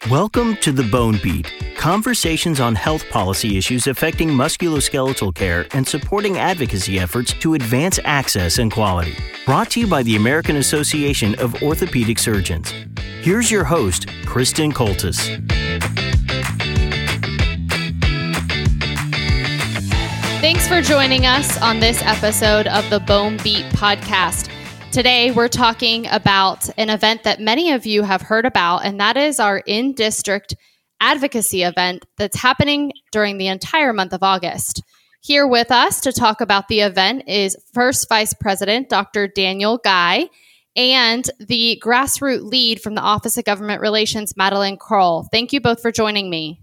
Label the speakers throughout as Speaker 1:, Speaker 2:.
Speaker 1: Welcome to The Bone Beat, conversations on health policy issues affecting musculoskeletal care and supporting advocacy efforts to advance access and quality. Brought to you by the American Association of Orthopedic Surgeons. Here's your host, Kristen Coltis.
Speaker 2: Thanks for joining us on this episode of the Bone Beat podcast. Today, we're talking about an event that many of you have heard about, and that is our in-district advocacy event that's happening during the entire month of August. Here with us to talk about the event is First Vice President Dr. Daniel Guy and the grassroots lead from the Office of Government Relations, Madeline Kroll. Thank you both for joining me.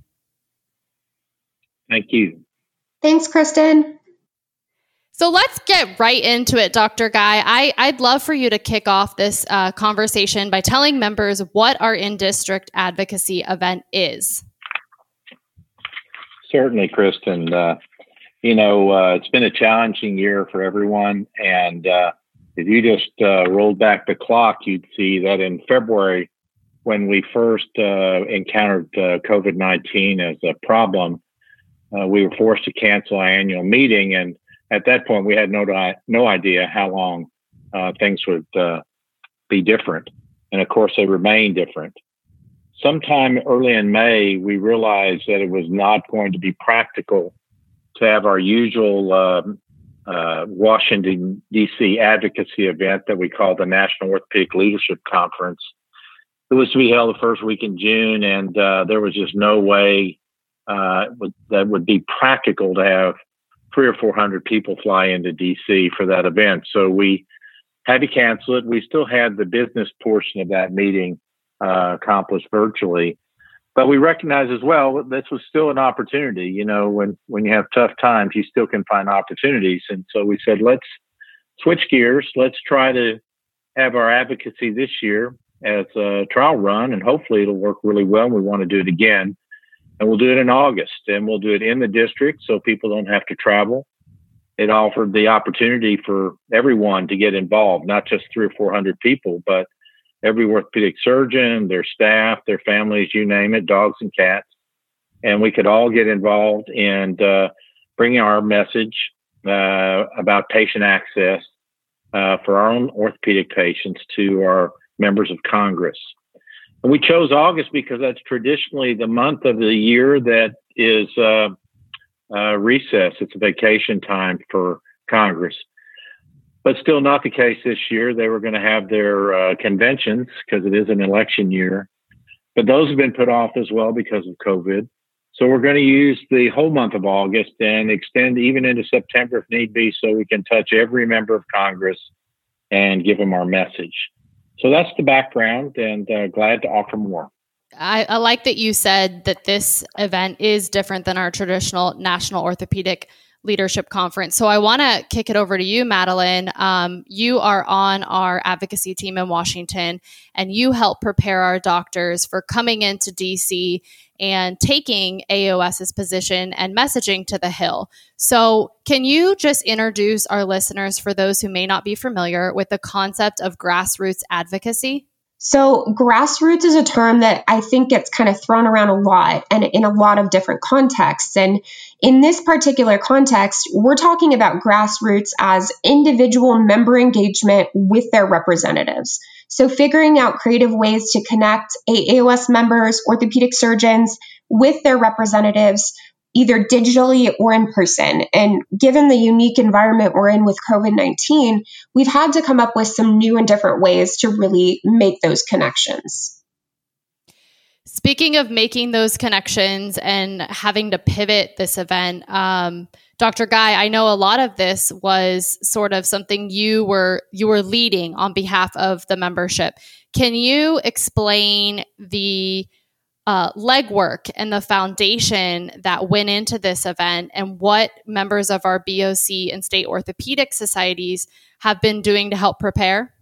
Speaker 3: Thank you.
Speaker 4: Thanks, Kristen.
Speaker 2: So let's get right into it, Dr. Guy. I'd love for you to kick off this conversation by telling members what our in-district advocacy event is.
Speaker 3: Certainly, Kristen. It's been a challenging year for everyone. And if you just rolled back the clock, you'd see that in February, when we first encountered COVID-19 as a problem, we were forced to cancel our annual meeting. And at that point, we had no idea how long things would be different. And of course, they remain different. Sometime early in May, we realized that it was not going to be practical to have our usual Washington, D.C. advocacy event that we call the National Orthopedic Leadership Conference. It was to be held the first week in June, and there was just no way that would be practical to have 300 or 400 people fly into DC for that event. So we had to cancel it. We still had the business portion of that meeting accomplished virtually, but we recognize as well this was still an opportunity. You know, when you have tough times, you still can find opportunities. And so we said, let's switch gears. Let's try to have our advocacy this year as a trial run, and hopefully it'll work really well. We want to do it again. And we'll do it in August, and we'll do it in the district so people don't have to travel. It offered the opportunity for everyone to get involved, not just 300 or 400 people, but every orthopedic surgeon, their staff, their families, you name it, dogs and cats. And we could all get involved in bringing our message about patient access for our own orthopedic patients to our members of Congress. And we chose August because that's traditionally the month of the year that is recess. It's a vacation time for Congress. But still not the case this year. They were going to have their conventions because it is an election year. But those have been put off as well because of COVID. So we're going to use the whole month of August and extend even into September if need be, so we can touch every member of Congress and give them our message. So that's the background, and glad to offer more.
Speaker 2: I like that you said that this event is different than our traditional National Orthopedic Leadership Conference. So I want to kick it over to you, Madeline. You are on our advocacy team in Washington, and you help prepare our doctors for coming into DC and taking AOS's position and messaging to the Hill. So can you just introduce our listeners, for those who may not be familiar with the concept of grassroots advocacy?
Speaker 4: So grassroots is a term that I think gets kind of thrown around a lot and in a lot of different contexts. And in this particular context, we're talking about grassroots as individual member engagement with their representatives. So figuring out creative ways to connect AAOS members, orthopedic surgeons with their representatives, either digitally or in person. And given the unique environment we're in with COVID-19, we've had to come up with some new and different ways to really make those connections.
Speaker 2: Speaking of making those connections and having to pivot this event, Dr. Guy, I know a lot of this was sort of something you were leading on behalf of the membership. Can you explain the legwork and the foundation that went into this event and what members of our BOC and state orthopedic societies have been doing to help prepare?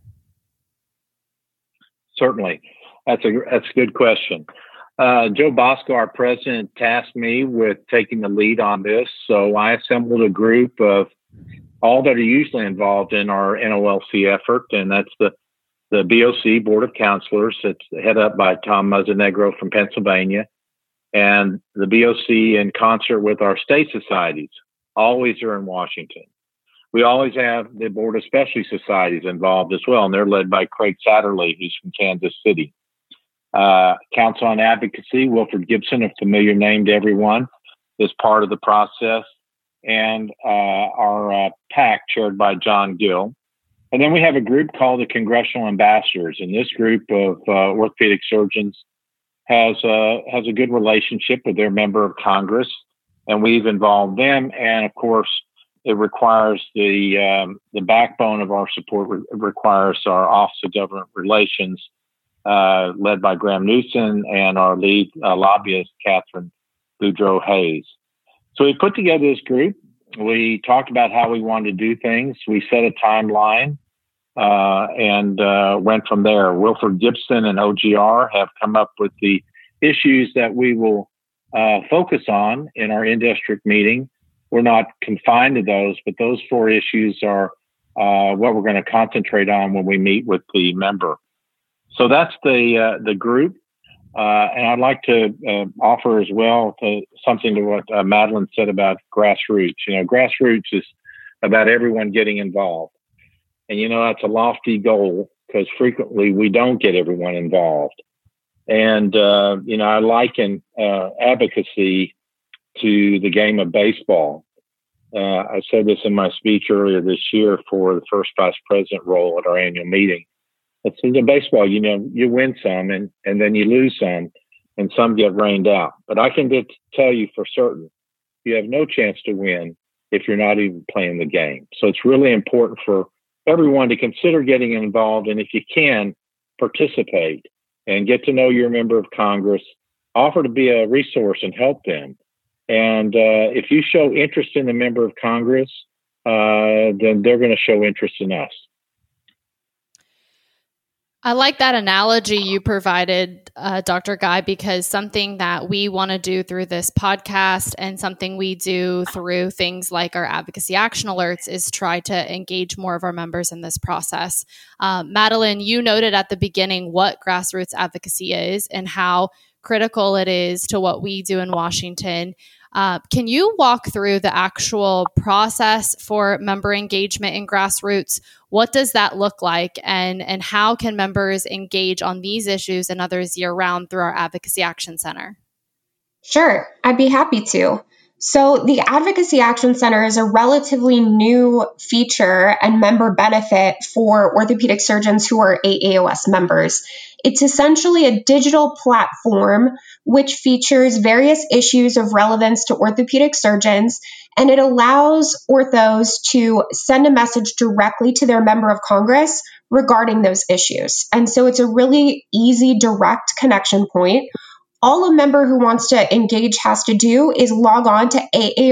Speaker 3: Certainly. That's a good question. Joe Bosco, our president, tasked me with taking the lead on this. So I assembled a group of all that are usually involved in our NOLC effort, and that's the the BOC Board of Counselors. It's head up by Tom Muzzinegro from Pennsylvania. And the BOC, in concert with our state societies, always are in Washington. We always have the Board of Specialty Societies involved as well, and they're led by Craig Satterley, who's from Kansas City. Council on Advocacy, Wilfred Gibson, a familiar name to everyone, is part of the process, and our PAC, chaired by John Gill. And then we have a group called the Congressional Ambassadors, and this group of orthopedic surgeons has a good relationship with their member of Congress, and we've involved them. And of course, it requires the backbone of our support requires our Office of Government Relations, led by Graham Newsom, and our lead lobbyist, Catherine Boudreaux Hayes. So we put together this group. We talked about how we wanted to do things. We set a timeline and went from there. Wilfred Gibson and OGR have come up with the issues that we will focus on in our in-district meeting. We're not confined to those, but those 4 issues are what we're going to concentrate on when we meet with the member. So that's the group. And I'd like to offer as well something to what Madeline said about grassroots. Grassroots is about everyone getting involved. And, that's a lofty goal because frequently we don't get everyone involved. And, I liken advocacy to the game of baseball. I said this in my speech earlier this year for the first vice president role at our annual meeting. It's in baseball, you win some and then you lose some, and some get rained out. But I can tell you for certain, you have no chance to win if you're not even playing the game. So it's really important for everyone to consider getting involved. And if you can, participate and get to know your member of Congress, offer to be a resource and help them. And if you show interest in the member of Congress, then they're going to show interest in us.
Speaker 2: I like that analogy you provided, Dr. Guy, because something that we want to do through this podcast and something we do through things like our advocacy action alerts is try to engage more of our members in this process. Madeline, you noted at the beginning what grassroots advocacy is and how critical it is to what we do in Washington. Can you walk through the actual process for member engagement in grassroots? What does that look like? And how can members engage on these issues and others year-round through our Advocacy Action Center?
Speaker 4: Sure, I'd be happy to. So the Advocacy Action Center is a relatively new feature and member benefit for orthopedic surgeons who are AAOS members. It's essentially a digital platform which features various issues of relevance to orthopedic surgeons, and it allows orthos to send a message directly to their member of Congress regarding those issues. And so it's a really easy, direct connection point. All a member who wants to engage has to do is log on to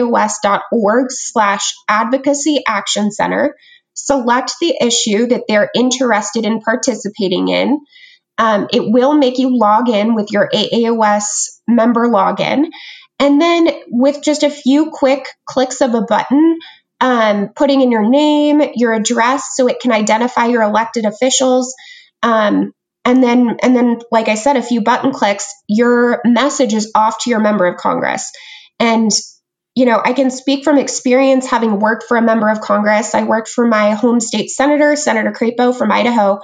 Speaker 4: aaos.org/advocacy action center, select the issue that they're interested in participating in. It will make you log in with your AAOS member login. And then with just a few quick clicks of a button, putting in your name, your address, so it can identify your elected officials, and then, like I said, a few button clicks, your message is off to your member of Congress. And, I can speak from experience having worked for a member of Congress. I worked for my home state senator, Senator Crapo from Idaho.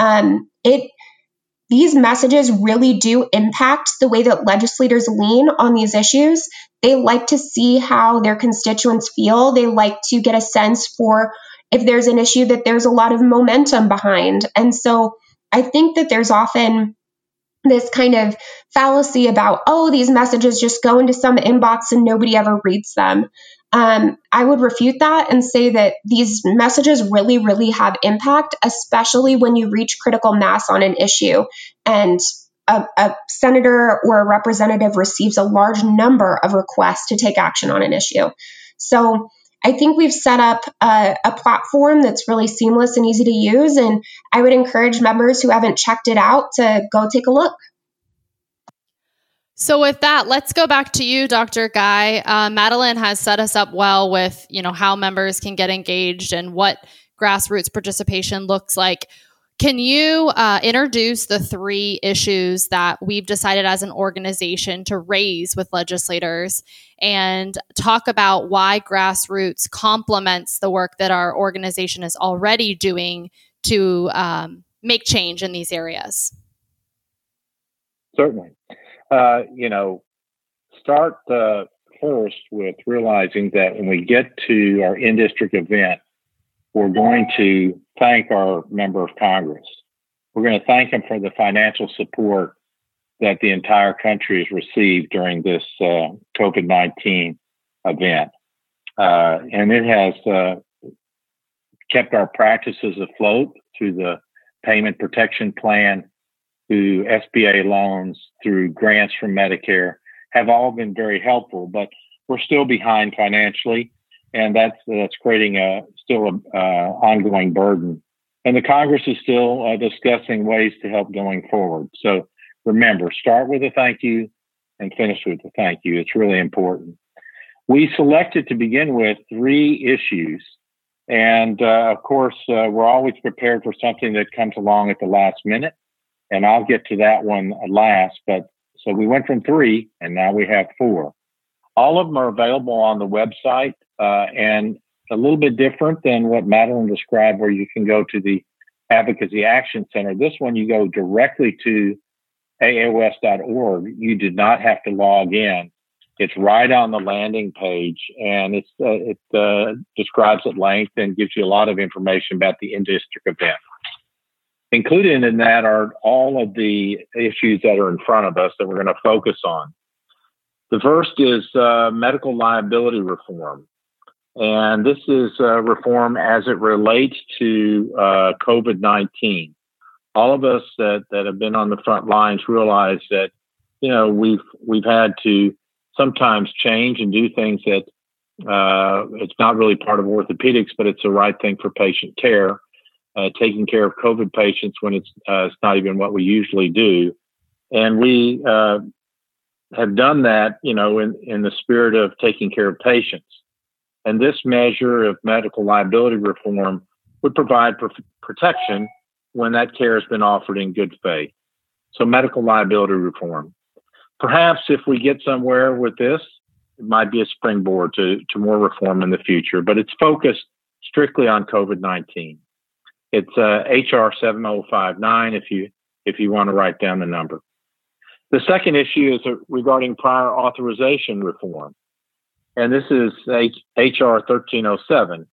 Speaker 4: These messages really do impact the way that legislators lean on these issues. They like to see how their constituents feel. They like to get a sense for if there's an issue that there's a lot of momentum behind. And so I think that there's often this kind of fallacy about, these messages just go into some inbox and nobody ever reads them. I would refute that and say that these messages really, really have impact, especially when you reach critical mass on an issue and a senator or a representative receives a large number of requests to take action on an issue. So I think we've set up a platform that's really seamless and easy to use, and I would encourage members who haven't checked it out to go take a look.
Speaker 2: So with that, let's go back to you, Dr. Guy. Madeline has set us up well with, how members can get engaged and what grassroots participation looks like. Can you introduce the 3 issues that we've decided as an organization to raise with legislators and talk about why Grassroots complements the work that our organization is already doing to make change in these areas?
Speaker 3: Certainly. Start first with realizing that when we get to our in-district event, we're going to thank our member of Congress. We're going to thank him for the financial support that the entire country has received during this COVID-19 event. And it has kept our practices afloat through the Payment Protection Plan, through SBA loans, through grants from Medicare, have all been very helpful, but we're still behind financially. And that's creating still an ongoing burden. And the Congress is still discussing ways to help going forward. So remember, start with a thank you and finish with a thank you. It's really important. We selected to begin with 3 issues. And of course, we're always prepared for something that comes along at the last minute. And I'll get to that one last. But so we went from 3 and now we have 4. All of them are available on the website. And a little bit different than what Madeline described, where you can go to the Advocacy Action Center. This one, you go directly to AAOS.org. You did not have to log in. It's right on the landing page, and it describes at length and gives you a lot of information about the in-district event. Included in that are all of the issues that are in front of us that we're going to focus on. The first is medical liability reform. And this is reform as it relates to COVID-19. All of us that have been on the front lines realize that, we've had to sometimes change and do things that it's not really part of orthopedics, but it's the right thing for patient care. Taking care of COVID patients when it's not even what we usually do. And we have done that, in the spirit of taking care of patients. And this measure of medical liability reform would provide protection when that care has been offered in good faith. So medical liability reform. Perhaps if we get somewhere with this, it might be a springboard to more reform in the future, but it's focused strictly on COVID-19. It's HR 7059 if you want to write down the number. The second issue is regarding prior authorization reform. And this is HR 1307.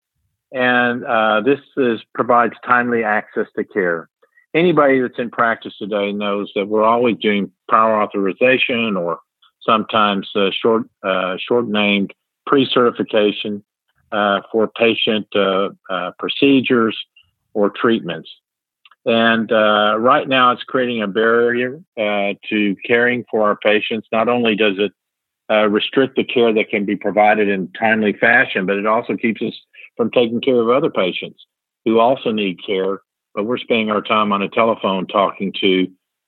Speaker 3: And this provides timely access to care. Anybody that's in practice today knows that we're always doing prior authorization or sometimes short-named pre-certification for patient procedures or treatments. And right now it's creating a barrier to caring for our patients. Not only does it restrict the care that can be provided in timely fashion, but it also keeps us from taking care of other patients who also need care, but we're spending our time on a telephone talking to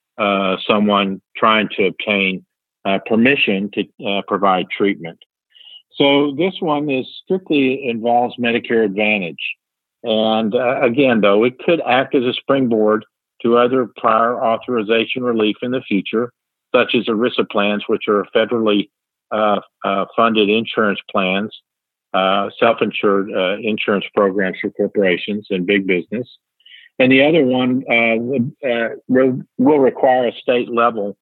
Speaker 3: someone trying to obtain permission to provide treatment. So this one strictly involves Medicare Advantage. And again, though, it could act as a springboard to other prior authorization relief in the future, such as ERISA plans, which are federally funded insurance plans, self-insured insurance programs for corporations and big business. And the other one will require a state-level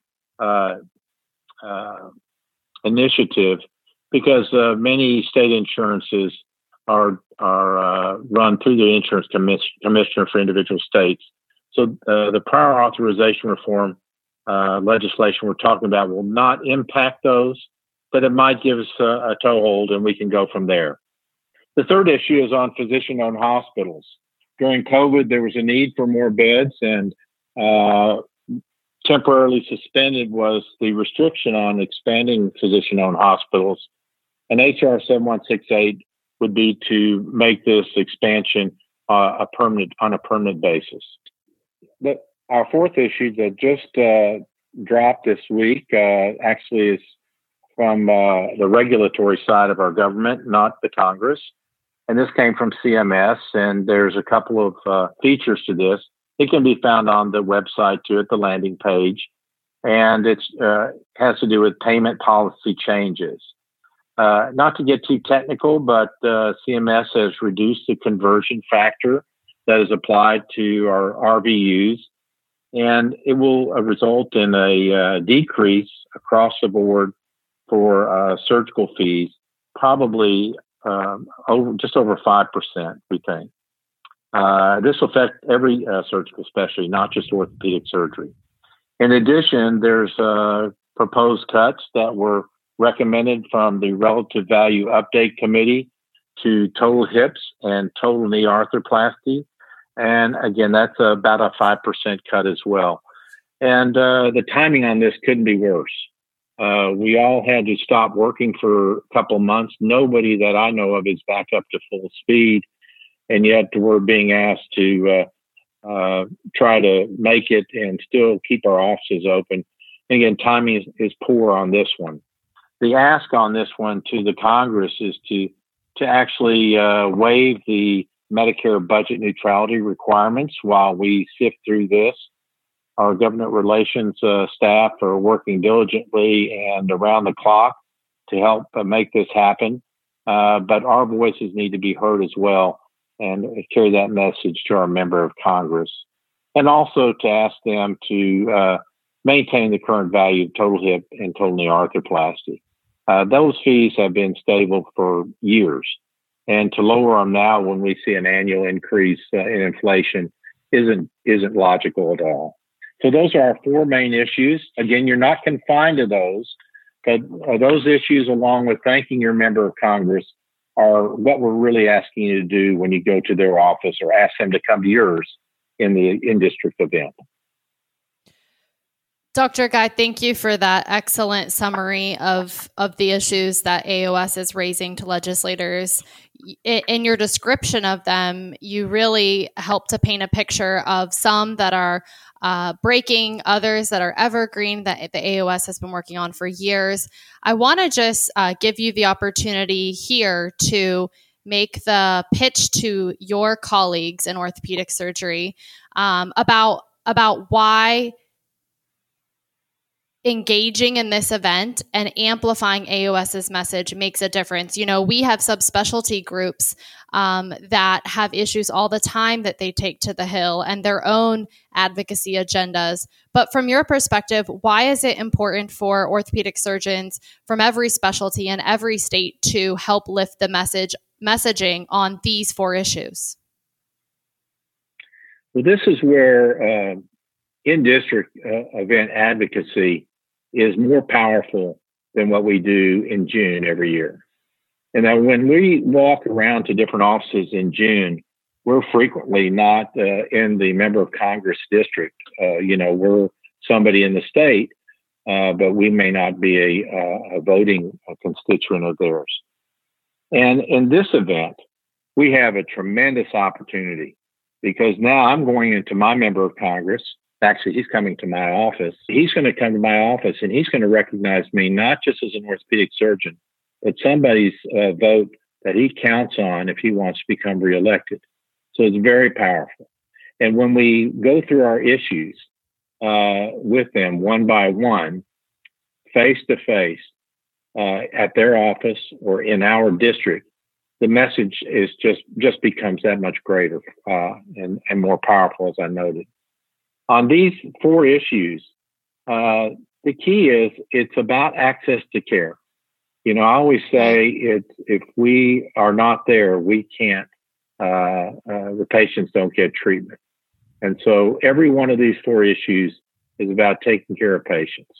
Speaker 3: initiative because many state insurances are run through the insurance commissioner for individual states. So the prior authorization reform legislation we're talking about will not impact those, but it might give us a toehold and we can go from there. The third issue is on physician-owned hospitals. During COVID, there was a need for more beds, and temporarily suspended was the restriction on expanding physician-owned hospitals. And HR 7168 would be to make this expansion on a permanent basis. Our fourth issue that just dropped this week actually is from the regulatory side of our government, not the Congress. And this came from CMS, and there's a couple of features to this. It can be found on the website too, at the landing page, and it has to do with payment policy changes. Not to get too technical, but CMS has reduced the conversion factor that is applied to our RVUs, and it will result in a decrease across the board for surgical fees, probably just over 5%, we think. This will affect every surgical specialty, not just orthopedic surgery. In addition, there's proposed cuts that were recommended from the Relative Value Update Committee to total hips and total knee arthroplasty. And again, that's about a 5% cut as well. And the timing on this couldn't be worse. We all had to stop working for a couple months. Nobody that I know of is back up to full speed. And yet we're being asked to try to make it and still keep our offices open. And again, timing is poor on this one. The ask on this one to the Congress is to actually waive the Medicare budget neutrality requirements while we sift through this. Our government relations staff are working diligently and around the clock to help make this happen. But our voices need to be heard as well and carry that message to our member of Congress. And also to ask them to maintain the current value of total hip and total knee arthroplasty. Those fees have been stable for years. And to lower them now when we see an annual increase in inflation isn't logical at all. So those are our four main issues. Again, you're not confined to those, but those issues, along with thanking your member of Congress, are what we're really asking you to do when you go to their office or ask them to come to yours in the in-district event.
Speaker 2: Dr. Guy, thank you for that excellent summary of the issues that AOS is raising to legislators. In your description of them, you really help to paint a picture of some that are breaking, others that are evergreen that the AOS has been working on for years. I want to just give you the opportunity here to make the pitch to your colleagues in orthopedic surgery about why engaging in this event and amplifying AOS's message makes a difference. You know, we have subspecialty groups that have issues all the time that they take to the Hill and their own advocacy agendas. But from your perspective, why is it important for orthopedic surgeons from every specialty and every state to help lift the messaging on these four issues?
Speaker 3: Well, this is where in-district event advocacy is more powerful than what we do in June every year. And now when we walk around to different offices in June, we're frequently not in the member of Congress district. We're somebody in the state, but we may not be a voting constituent of theirs. And in this event, we have a tremendous opportunity because now I'm going into my member of Congress. Actually, he's coming to my office. He's going to come to my office and he's going to recognize me not just as an orthopedic surgeon, but somebody's vote that he counts on if he wants to become reelected. So it's very powerful. And when we go through our issues with them one by one, face to face, at their office or in our district, the message is just becomes that much greater and more powerful, as I noted. On these four issues, the key is it's about access to care. You know, I always say if we are not there, we can't, the patients don't get treatment. And so every one of these four issues is about taking care of patients.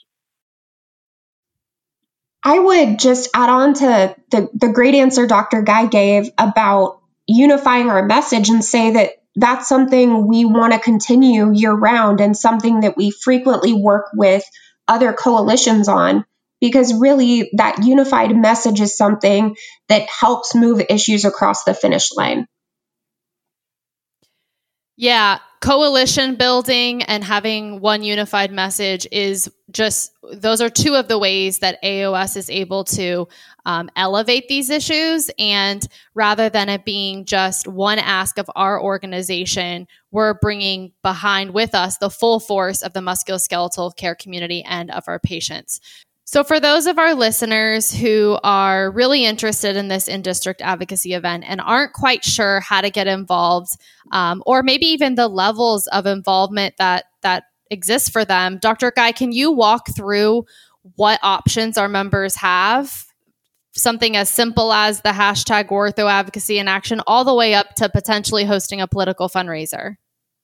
Speaker 4: I would just add on to the great answer Dr. Guy gave about unifying our message and say that that's something we want to continue year round and something that we frequently work with other coalitions on, because really that unified message is something that helps move issues across the finish line.
Speaker 2: Yeah, coalition building and having one unified message is just, those are two of the ways that AOS is able to elevate these issues. And rather than it being just one ask of our organization, we're bringing behind with us the full force of the musculoskeletal care community and of our patients. So for those of our listeners who are really interested in this in-district advocacy event and aren't quite sure how to get involved, or maybe even the levels of involvement that exists for them, Dr. Guy, can you walk through what options our members have? Something as simple as the hashtag Ortho Advocacy in Action, all the way up to potentially hosting a political fundraiser.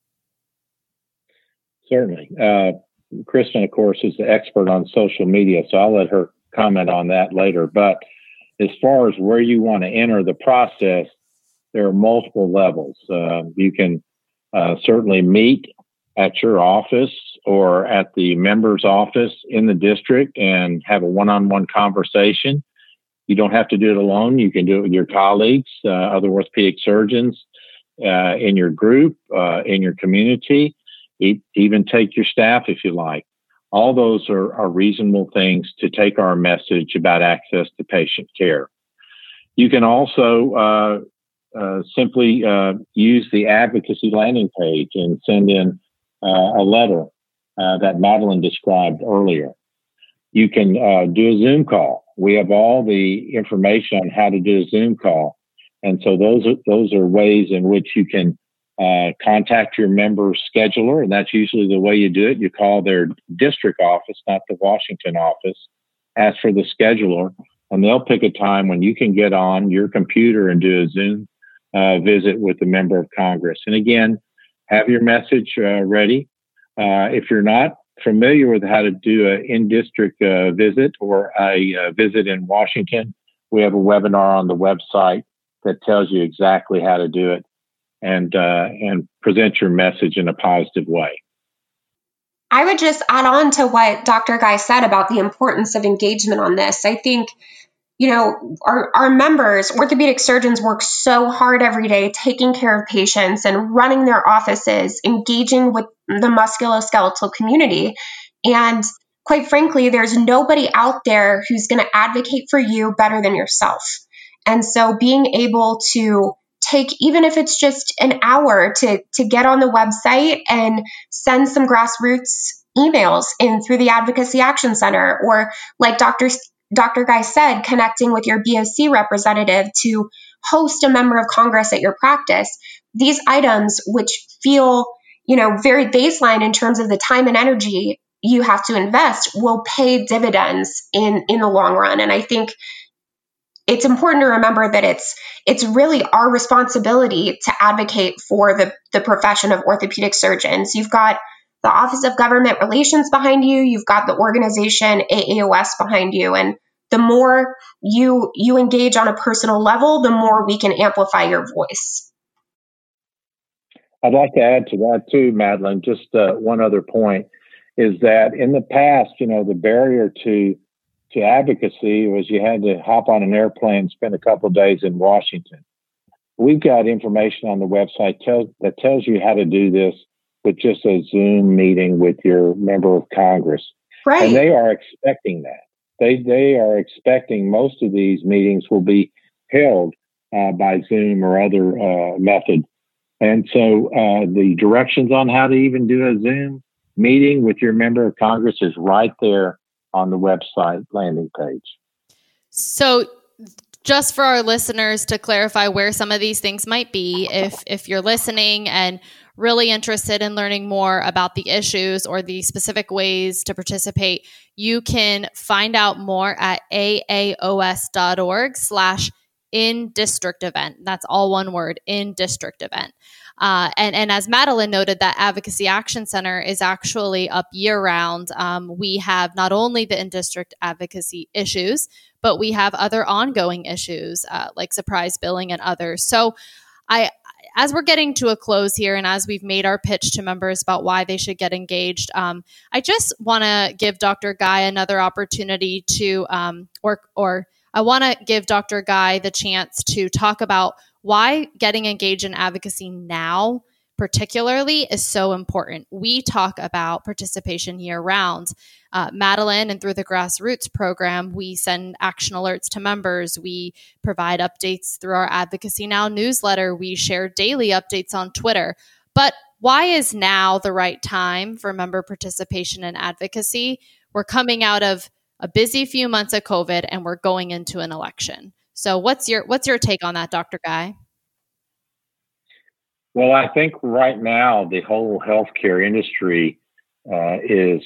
Speaker 3: Certainly. Kristen, of course, is the expert on social media, so I'll let her comment on that later. But as far as where you want to enter the process, there are multiple levels. You can certainly meet at your office or at the member's office in the district and have a one-on-one conversation. You don't have to do it alone. You can do it with your colleagues, other orthopedic surgeons in your group, in your community. Even take your staff if you like. All those are reasonable things to take our message about access to patient care. You can also simply use the advocacy landing page and send in a letter that Madeline described earlier. You can do a Zoom call. We have all the information on how to do a Zoom call. And so those are ways in which you can contact your member scheduler, and that's usually the way you do it. You call their district office, not the Washington office, ask for the scheduler, and they'll pick a time when you can get on your computer and do a Zoom visit with the member of Congress. And again, have your message ready. If you're not familiar with how to do an in-district visit or a visit in Washington, we have a webinar on the website that tells you exactly how to do it and present your message in a positive way.
Speaker 4: I would just add on to what Dr. Guy said about the importance of engagement on this. I think, our members, orthopedic surgeons, work so hard every day taking care of patients and running their offices, engaging with the musculoskeletal community. And quite frankly, there's nobody out there who's going to advocate for you better than yourself. And so being able to take, even if it's just an hour, to get on the website and send some grassroots emails in through the Advocacy Action Center, or like Dr. Guy said, connecting with your BOC representative to host a member of Congress at your practice. These items, which feel, very baseline in terms of the time and energy you have to invest, will pay dividends in the long run. And I think it's important to remember that it's really our responsibility to advocate for the profession of orthopedic surgeons. You've got the Office of Government Relations behind you. You've got the organization AAOS behind you. And the more you engage on a personal level, the more we can amplify your voice.
Speaker 3: I'd like to add to that too, Madeline. Just one other point is that in the past, the barrier to advocacy was you had to hop on an airplane, spend a couple of days in Washington. We've got information on the website that tells you how to do this with just a Zoom meeting with your member of Congress.
Speaker 4: Right.
Speaker 3: And they are expecting that. They are expecting most of these meetings will be held by Zoom or other method. And so the directions on how to even do a Zoom meeting with your member of Congress is right there on the website landing page.
Speaker 2: So just for our listeners to clarify where some of these things might be, if you're listening and really interested in learning more about the issues or the specific ways to participate, you can find out more at aaos.org/in-district event. That's all one word, in-district event. And as Madeline noted, that Advocacy Action Center is actually up year-round. We have not only the in-district advocacy issues, but we have other ongoing issues like surprise billing and others. So as we're getting to a close here, and as we've made our pitch to members about why they should get engaged, I just want to give Dr. Guy another opportunity to, or I want to give Dr. Guy the chance to talk about why getting engaged in advocacy now particularly is so important. We talk about participation year round. Madeline, and through the Grassroots program, we send action alerts to members. We provide updates through our Advocacy Now newsletter. We share daily updates on Twitter. But why is now the right time for member participation and advocacy? We're coming out of a busy few months of COVID and we're going into an election. So what's your take on that, Dr. Guy?
Speaker 3: Well, I think right now the whole healthcare industry is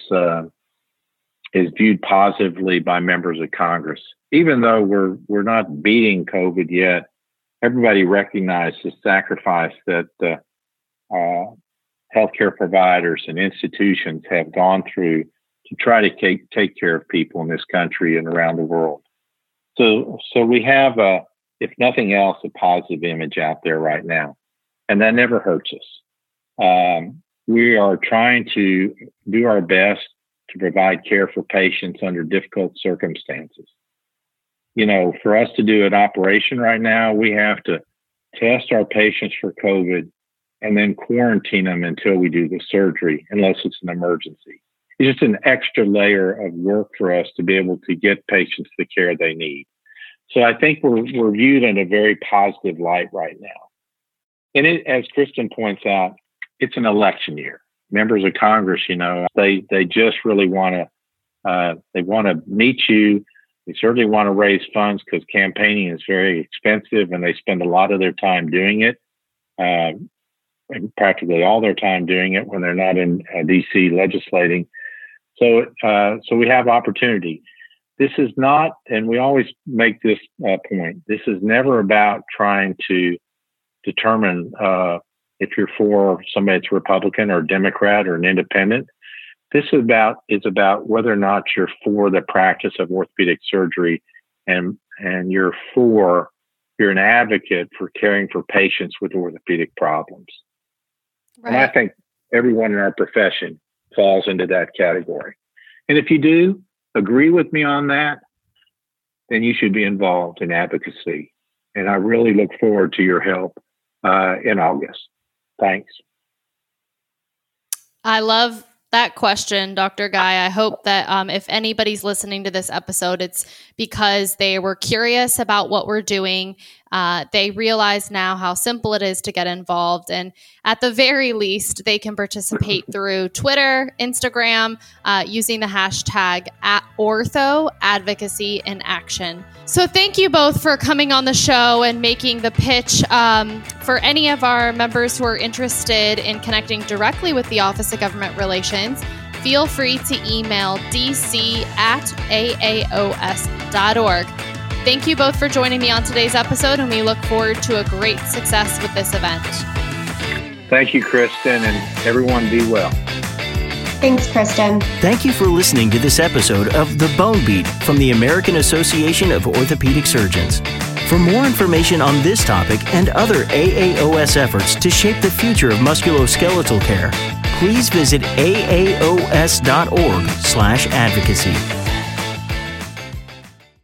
Speaker 3: viewed positively by members of Congress. Even though we're not beating COVID yet, everybody recognizes the sacrifice that healthcare providers and institutions have gone through to try to take care of people in this country and around the world. So we have, if nothing else, a positive image out there right now. And that never hurts us. We are trying to do our best to provide care for patients under difficult circumstances. You know, for us to do an operation right now, we have to test our patients for COVID and then quarantine them until we do the surgery, unless it's an emergency. It's just an extra layer of work for us to be able to get patients the care they need. So I think we're viewed in a very positive light right now. And as Kristen points out, it's an election year. Members of Congress, you know, they just really want to meet you. They certainly want to raise funds because campaigning is very expensive, and they spend a lot of their time doing it, and practically all their time doing it when they're not in D.C. legislating. So we have opportunity. This is not, and we always make this point, this is never about trying to determine if you're for somebody that's Republican or Democrat or an independent. This is about whether or not you're for the practice of orthopedic surgery and you're an advocate for caring for patients with orthopedic problems. Right. And I think everyone in our profession falls into that category. And if you do agree with me on that, then you should be involved in advocacy. And I really look forward to your help in August. Thanks.
Speaker 2: I love that question, Dr. Guy. I hope that if anybody's listening to this episode, it's because they were curious about what we're doing. They realize now how simple it is to get involved. And at the very least, they can participate through Twitter, Instagram, using the hashtag @OrthoAdvocacyInAction. So thank you both for coming on the show and making the pitch. For any of our members who are interested in connecting directly with the Office of Government Relations, feel free to email dc@aaos.org. Thank you both for joining me on today's episode, and we look forward to a great success with this event.
Speaker 3: Thank you, Kristen, and everyone be well.
Speaker 4: Thanks, Kristen.
Speaker 1: Thank you for listening to this episode of The Bone Beat from the American Association of Orthopedic Surgeons. For more information on this topic and other AAOS efforts to shape the future of musculoskeletal care, please visit aaos.org/advocacy.